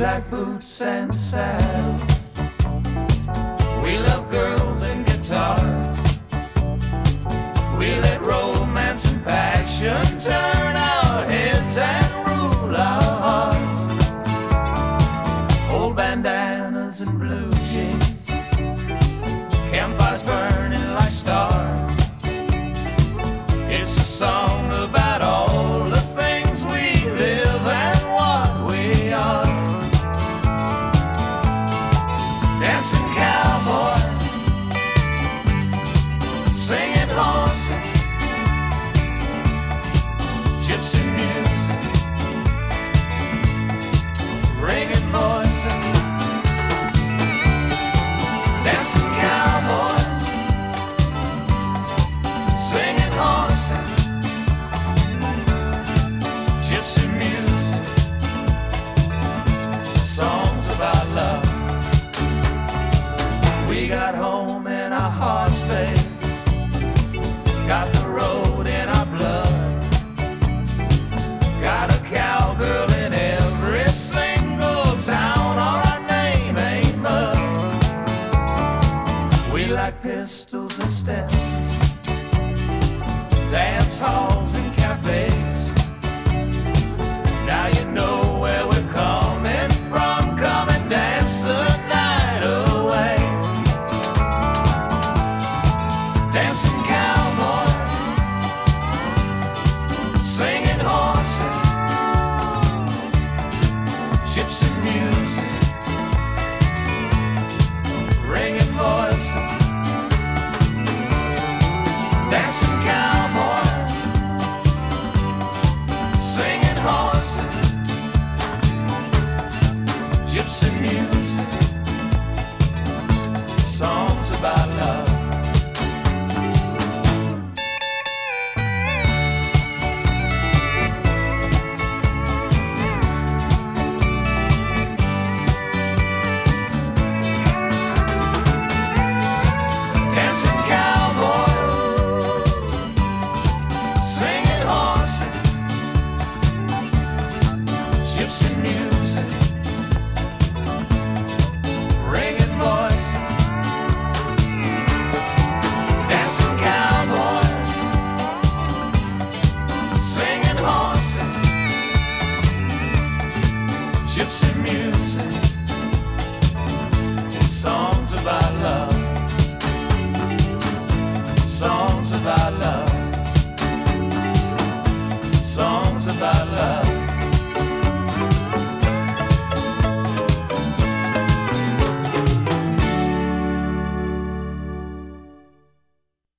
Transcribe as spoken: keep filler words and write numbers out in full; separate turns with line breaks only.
like boots and saddles. We love girls and guitars. We let romance and passion turn our heads and rule our hearts. Old bandanas and blue jeans, campfires burning like stars. It's a song about all the things we live and what we are. Dancing cowboy, singing horses, gypsy music, ringing voices. Dancing cowboy, singing horses, gypsy music, songs about love. We got home in our hearts, babe. Got the road in our blood. Got a cowgirl in every single town, or our name ain't mud. We like pistols and Stetsons, dance halls and cafes. Now you know where we're coming from. Come and dance the night away. Dancing cowboy, singing horses, gypsy music, ringing voices. Dancing cowboy, singing horses, gypsy music, songs about love. Dancing cowboy, singing horses, gypsy music, ringing voices. Dancing cowboy, singing horses, gypsy music, songs about love. Songs about love. Songs about love.